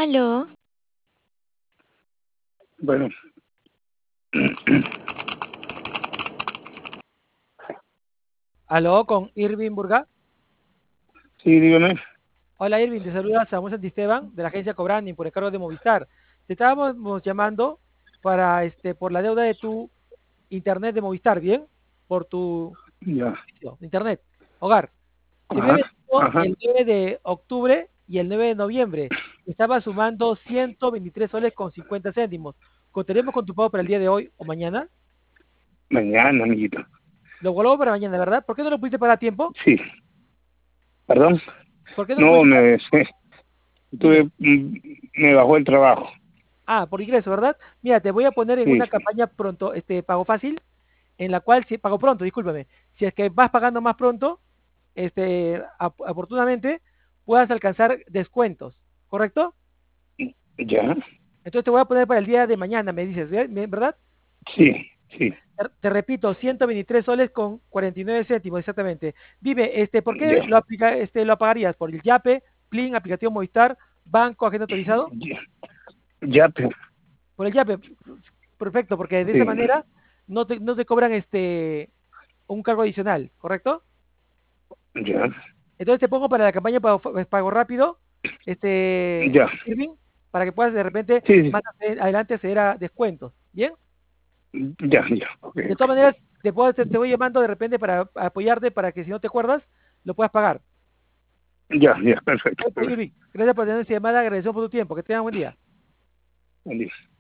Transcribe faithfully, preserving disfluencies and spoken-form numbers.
Aló, Bueno, Aló, con Irving Burga. sí, dígame. Hola Irving, te saluda Samuel Santisteban de la agencia Cobrani por encargo de Movistar. Te estábamos llamando para este por la deuda de tu internet de Movistar, ¿bien? Por tu Ya. servicio de internet, hogar. Se había Ajá, vencido ajá. el nueve de octubre y el nueve de noviembre. Estaba sumando ciento veintitrés soles con cincuenta céntimos. ¿Contaremos con tu pago para el día de hoy o mañana? Mañana, amiguito. Lo vuelvo para mañana, ¿verdad? ¿Por qué no lo pudiste pagar a tiempo? Sí. ¿Perdón? ¿Por qué no lo No, pudiste pagar? me, sí, Dime. tuve, mm, me bajó el trabajo. Ah, por ingreso, ¿verdad? Mira, te voy a poner en Sí, una campaña pronto, este pago fácil, en la cual, si pago pronto, discúlpame, si es que vas pagando más pronto, este, ap- oportunamente, puedas alcanzar descuentos, ¿correcto? ya. Entonces te voy a poner para el día de mañana, me dices, ¿ve- me- ¿verdad? Sí, sí, Te, te repito, ciento veintitrés soles con cuarenta y nueve céntimos, exactamente. Dime, este, ¿por qué ya. lo aplica, este, lo pagarías? ¿Por el Yape, Plin, aplicativo Movistar, banco, agente autorizado? Ya, ya, pe- Por el Yape, perfecto, porque de esa sí, manera no te, no te cobran este un cargo adicional, ¿correcto? ya, Entonces te pongo para la campaña pago, pago rápido, este, ya. Irving, para que puedas de repente Sí, más adelante acceder a descuentos, ¿bien? sí, ya, ya. Ok, De ok. todas maneras, te, puedo, te, te voy llamando de repente para apoyarte para que si no te acuerdas, lo puedas pagar. Ya, ya, perfecto, Ok, perfecto. Irving, gracias por tener esta llamada, agradecemos por tu tiempo, que tengas buen día. Buen día.